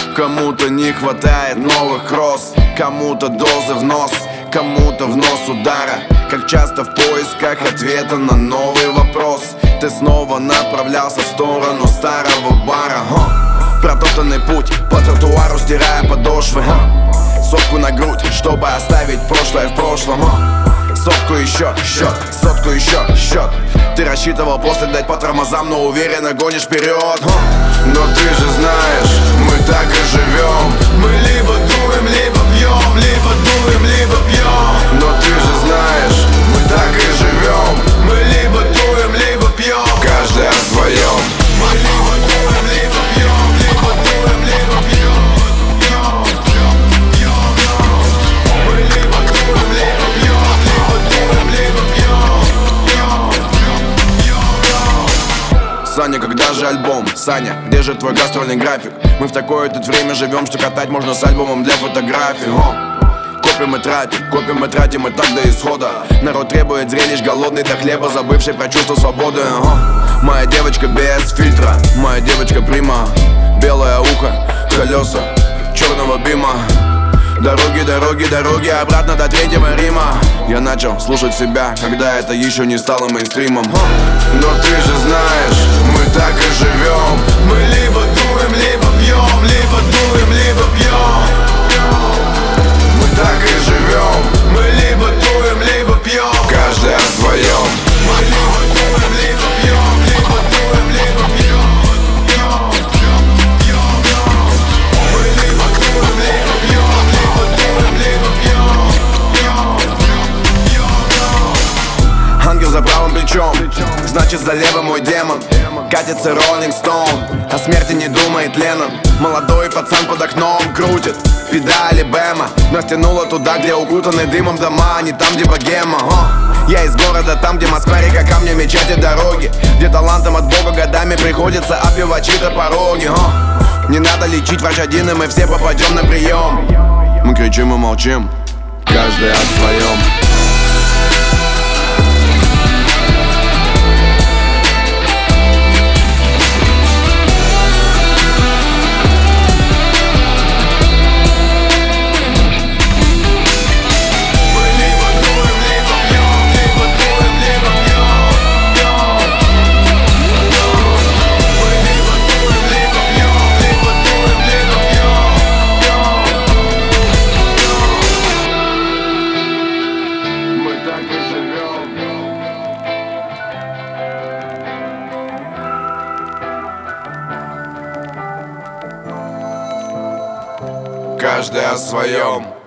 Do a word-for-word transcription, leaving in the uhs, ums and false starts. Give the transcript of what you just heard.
Кому-то не хватает новых роз, кому-то дозы в нос, кому-то в нос удара. Как часто в поисках ответа на новый вопрос ты снова направлялся в сторону старого бара. Ха. Протоптанный путь по тротуару, стирая подошвы. Ха. Сотку на грудь, чтобы оставить прошлое в прошлом. Ха. Сотку еще, счет, сотку еще, счет. Ты рассчитывал после дать по тормозам, но уверенно гонишь вперед. Ха. Но ты же знаешь, мы так и живем. Мы либо дуем, либо пьем, либо дуем, либо пьем. Но ты же знаешь, мы так и живем. Мы либо дуем, либо пьем, каждый о своем. Мы либо дуем, либо пьем, либо дуем, либо пьем. Мы либо дуем, либо пьем, либо дуем, либо пьем. Саня, когда же альбом? Саня, где же твой гастрольный график? Мы в такое тут время живем, что катать можно с альбомом для фотографий. О! Копим и тратим, копим и тратим, и так до исхода. Народ требует зрелищ, голодный до хлеба, забывший про чувство свободы. О! Моя девочка без фильтра, моя девочка прима. Белое ухо, колеса черного бима. Дороги, дороги, дороги, обратно до третьего Рима. Я начал слушать себя, когда это еще не стало мейнстримом. Но ты же знаешь, мы так и живем. Мы либо дуем, либо пьем, либо дуем, либо пьем. Мы так и живем. Мы либо дуем, либо пьем, каждый о своем. Мы либо дуем, либо пьем, либо дуем, либо пьем. Мы либо дуем, либо пьем, либо дуем, либо пьем. Ангел за правым плечом, значит за левым мой демон. Катится Роллинг Стоун, о смерти не думает Леннон. Молодой пацан под окном крутит педали Бэма, но стянуло туда, где укутаны дымом дома, а не там, где богема. О! Я из города, там, где Москва, река, камня, мечети, дороги, где талантом от Бога годами приходится оббивать чьи-то пороги. О! Не надо лечить врач один, и мы все попадем на прием. Мы кричим и молчим, каждый о своем. Каждый о своем.